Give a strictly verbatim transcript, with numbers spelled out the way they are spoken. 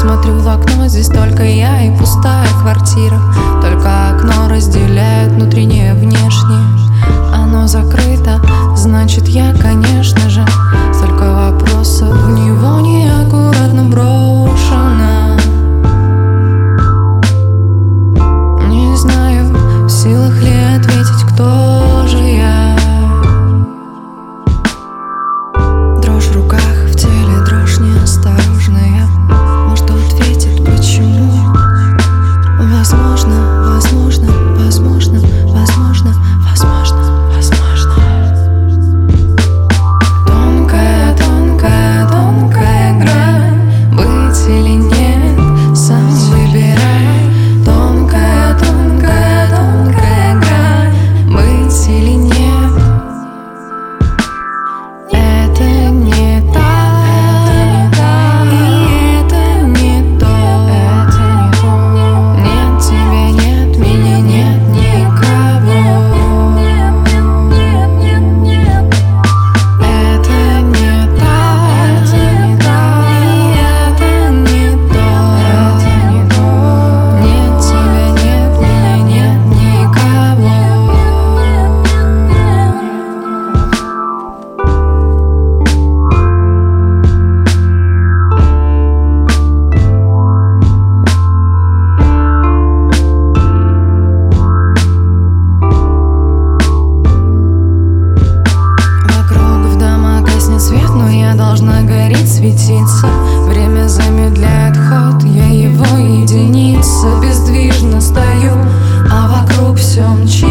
смотрю в окно, здесь только я и пустая квартира. Только окно разделяет внутреннее и внешнее. Оно закрыто, значит я, конечно же. Столько вопросов в него неаккуратно брошено. Не знаю, в силах ли ответить, кто же я. Дрожь в руках, в теле дрожь неосторожная. Может, ответит, почему? Возможно, возможно, возможно, возможно, возможно, возможно. Тонкая, тонкая, тонкая грань. Быть или нет, сам выбирай. Тонкая, тонкая, тонкая грань. Быть или нет. Это не так, и это не то. Нет тебя, нет меня, нет никого. Это не так, и это не то. Нет тебя, нет меня, нет никого. Вокруг в домах гаснет свет, но я должна гореть, светиться. Время замедляет ход, я его единица. Бездвижно стою, а вокруг все мчится.